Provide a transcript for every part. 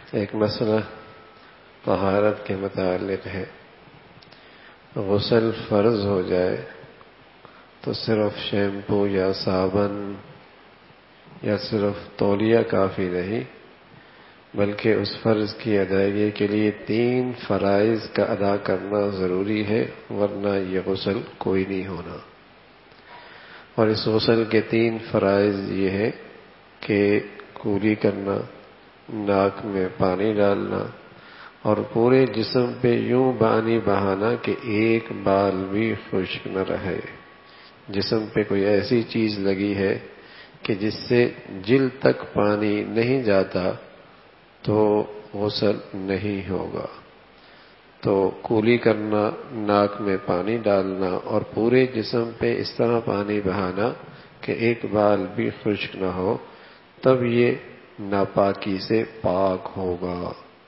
ایک مسئلہ طہارت کے متعلق ہے۔ غسل فرض ہو جائے تو صرف شیمپو یا صابن یا صرف تولیہ کافی نہیں، بلکہ اس فرض کی ادائیگی کے لیے 3 فرائض کا ادا کرنا ضروری ہے، ورنہ یہ غسل کوئی نہیں ہونا۔ اور اس غسل کے 3 فرائض یہ ہے کہ کولی کرنا، ناک میں پانی ڈالنا، اور پورے جسم پہ یوں پانی بہانا کہ ایک بال بھی خشک نہ رہے۔ جسم پہ کوئی ایسی چیز لگی ہے کہ جس سے جلد تک پانی نہیں جاتا تو غسل نہیں ہوگا۔ تو کولی کرنا، ناک میں پانی ڈالنا اور پورے جسم پہ اس طرح پانی بہانا کہ ایک بال بھی خشک نہ ہو، تب یہ ناپاکی سے پاک ہوگا۔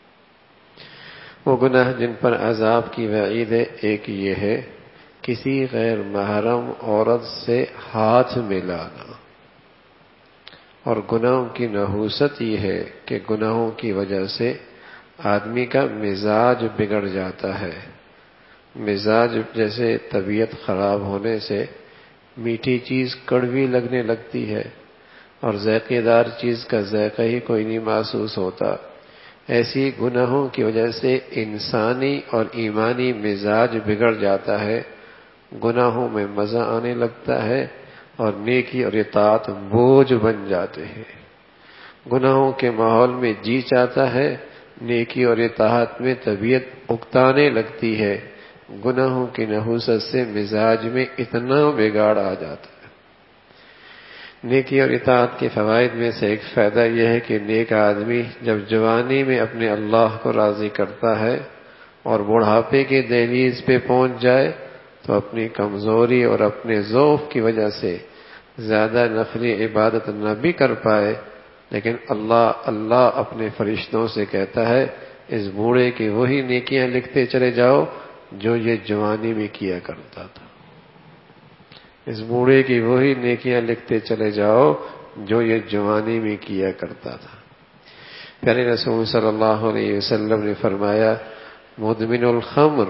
وہ گناہ جن پر عذاب کی وعید ہے، ایک یہ ہے کسی غیر محرم عورت سے ہاتھ ملانا، اور گناہوں کی نحوست یہ ہے کہ گناہوں کی وجہ سے آدمی کا مزاج بگڑ جاتا ہے۔ مزاج جیسے طبیعت خراب ہونے سے میٹھی چیز کڑوی لگنے لگتی ہے اور ذائقے دار چیز کا ذائقہ ہی کوئی نہیں محسوس ہوتا، ایسی گناہوں کی وجہ سے انسانی اور ایمانی مزاج بگڑ جاتا ہے، گناہوں میں مزہ آنے لگتا ہے اور نیکی اور اطاعت بوجھ بن جاتے ہیں۔ گناہوں کے ماحول میں جی چاہتا ہے، نیکی اور اطاعت میں طبیعت اکتانے لگتی ہے۔ گناہوں کی نحوست سے مزاج میں اتنا بگاڑ آ جاتا ہے۔ نیکی اور اطاعت کے فوائد میں سے ایک فائدہ یہ ہے کہ نیک آدمی جب جوانی میں اپنے اللہ کو راضی کرتا ہے اور بڑھاپے کے دہلیز پہ پہنچ جائے تو اپنی کمزوری اور اپنے ضعف کی وجہ سے زیادہ نفلی عبادت نہ بھی کر پائے، لیکن اللہ اپنے فرشتوں سے کہتا ہے اس بوڑھے کی وہی نیکیاں لکھتے چلے جاؤ جو یہ جوانی میں کیا کرتا تھا۔ اس بوڑھے کی وہی نیکیاں لکھتے چلے جاؤ جو یہ جوانی میں کیا کرتا تھا۔ پیارے رسول صلی اللہ علیہ وسلم نے فرمایا، مدمن الخمر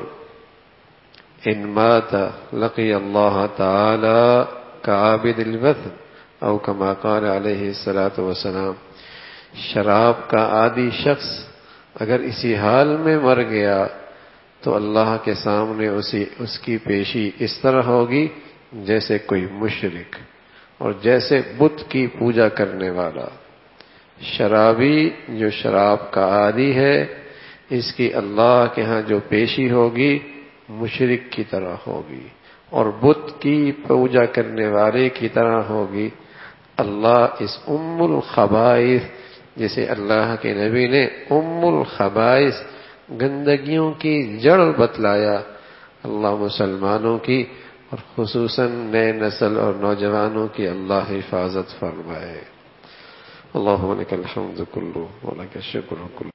ان مات لقی اللہ تعالی کعابد الوثن او کما قال علیہ الصلاۃ والسلام، شراب کا عادی شخص اگر اسی حال میں مر گیا تو اللہ کے سامنے اس کی پیشی اس طرح ہوگی جیسے کوئی مشرک اور جیسے بت کی پوجا کرنے والا۔ شرابی جو شراب کا عادی ہے، اس کی اللہ کے ہاں جو پیشی ہوگی مشرک کی طرح ہوگی اور بت کی پوجا کرنے والے کی طرح ہوگی۔ اللہ اس ام الخبائث، جسے اللہ کے نبی نے ام الخبائث گندگیوں کی جڑ بتلایا، اللہ مسلمانوں کی اور خصوصاً نئے نسل اور نوجوانوں کی اللہ حفاظت فرمائے۔ اللہم لک الحمد کلہ ولک الشکر کلہ۔